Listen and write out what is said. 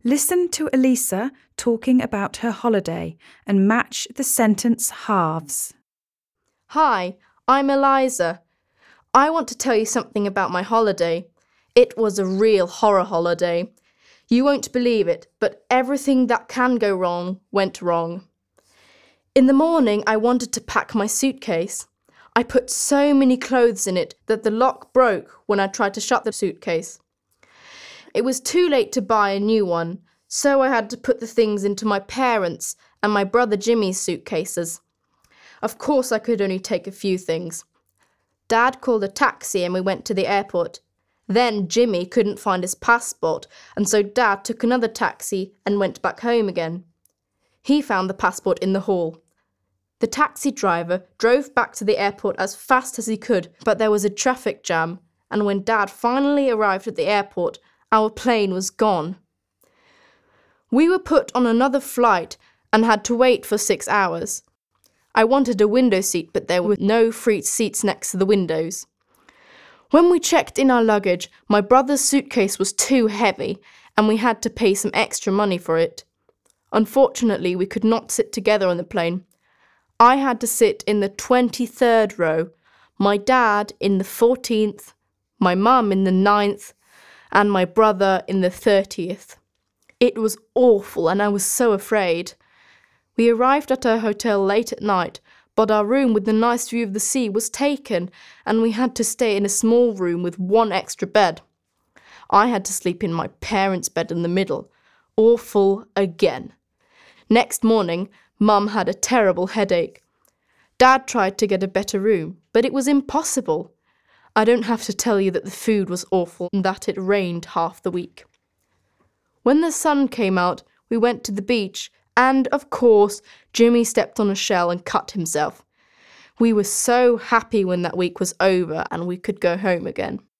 Listen to Elisa talking about her holiday and match the sentence halves. Hi, I'm Eliza. I want to tell you something about my holiday. It was a real horror holiday. You won't believe it, but everything that can go wrong went wrong. In the morning, I wanted to pack my suitcase. I put so many clothes in it that the lock broke when I tried to shut the suitcase. It was too late to buy a new one, so I had to put the things into my parents' and my brother Jimmy's suitcases. Of course, I could only take a few things. Dad called a taxi and we went to the airport. Then Jimmy couldn't find his passport, and so Dad took another taxi and went back home again. He found the passport in the hall. The taxi driver drove back to the airport as fast as he could, but there was a traffic jam, and when Dad finally arrived at the airport, our plane was gone. We were put on another flight and had to wait for 6 hours. I wanted a window seat, but there were no free seats next to the windows. When we checked in our luggage, my brother's suitcase was too heavy, and we had to pay some extra money for it. Unfortunately, we could not sit together on the plane. I had to sit in the 23rd row, my dad in the 14th, my mum in the 9th, and my brother in the 30th. It was awful, and I was so afraid. We arrived at our hotel late at night, but our room with the nice view of the sea was taken, and we had to stay in a small room with one extra bed. I had to sleep in my parents' bed in the middle. Awful again. Next morning, Mum had a terrible headache. Dad tried to get a better room, but it was impossible. I don't have to tell you that the food was awful and that it rained half the week. When the sun came out, we went to the beach, and, of course, Jimmy stepped on a shell and cut himself. We were so happy when that week was over and we could go home again.